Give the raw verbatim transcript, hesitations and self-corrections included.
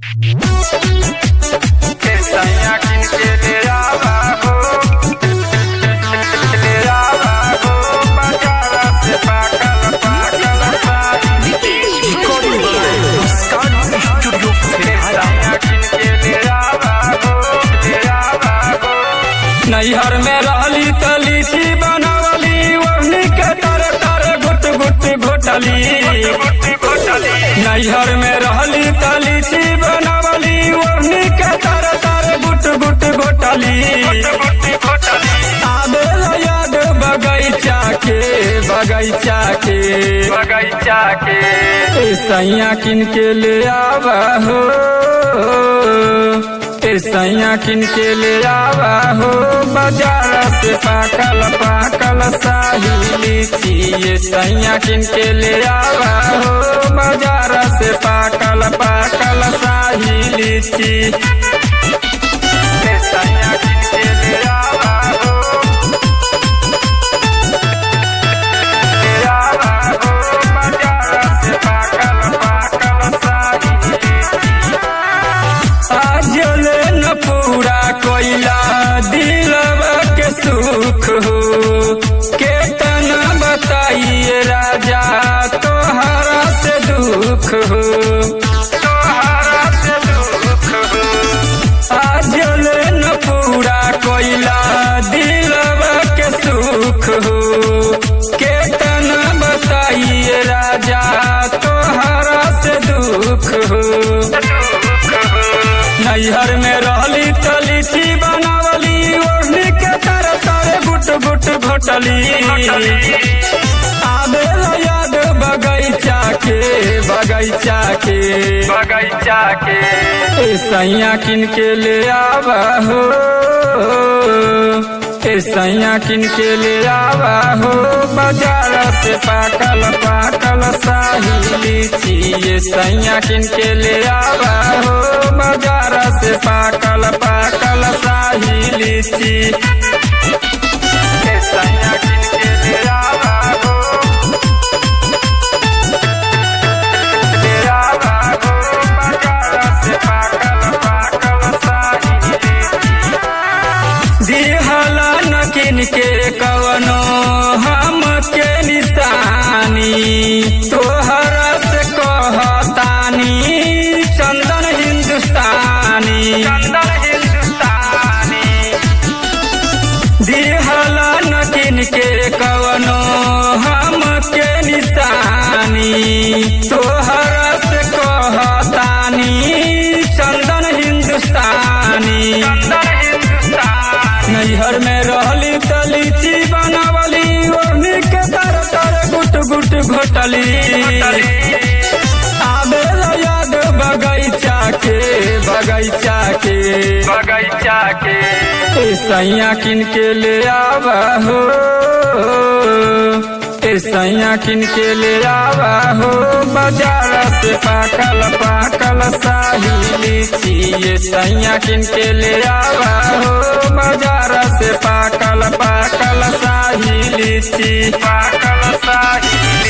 नैहर में रहली त लीची बनावली ओढ़नी के तर तर गुट गुट घोटली। नैहर में रहली त लीची बनावली ओढ़नी के तर तर गुट गुट घोटली। आबेला याद बगैचा के बगैचा के बगैचा के सैया किन के ले आवा हो, सैया किन के ले आवा हो बाजार से पाकल पाकल शाही लीची। ये सैया किन के ले आवा हो बाजार से पाकल पाकल शाही लीची। सैया किन के ले आवा हो, ले आवा हो बाजार से पाकल पाकल शाही लीची। आज न पूरा कोइला दिलवा के सुख हो, केतना बताइए राजा तोहरा से दुख हो, तोहरा से दुख हो। आज न पूरा कोइला दिलवा के सुख हो, केतना बताइए राजा तोहरा से दुख हो। नैहर में रहली त लीची बनावली ओढ़नी के तर तर गुट गुट घोटली। आबेला याद बगैचा के बगैचा के बगैचा के सैया किन के ले आवा हो, सैया किन के ले आवा हो बाजार से पाकल पाकल शाही लीची। ये सैया किन के ले आवा हो बाजार से पाकल पाकल शाही लीची। सैया किन के ले आवा हो, ले आवा हो बाजार से पाकल पाकल शाही लीची। दिहला न किन के कवनो हम के निशानी, तोहरा से कहतानी चंदन हिंदुस्तानी, चंदन हिंदुस्तानी। दिहला न किन के कवनो हम के निशानी, तोहरा से कहतानी चंदन हिंदुस्तानी, चंदन हिंदुस्तानी। नैहर में रहली त लीची बनावली ओढ़नी के तर तर गुट गुट घोटली। आबेला याद बगैचा के बगैचा के बगैचा के सैया किन के ले आवा हो, सैया किन के ले आवा हो बाजार से पाकल पाकल शाही लीची। ये सैया किन के ले आवा हो बाजार से पाकल पाकल शाही लीची, पाकल शाही।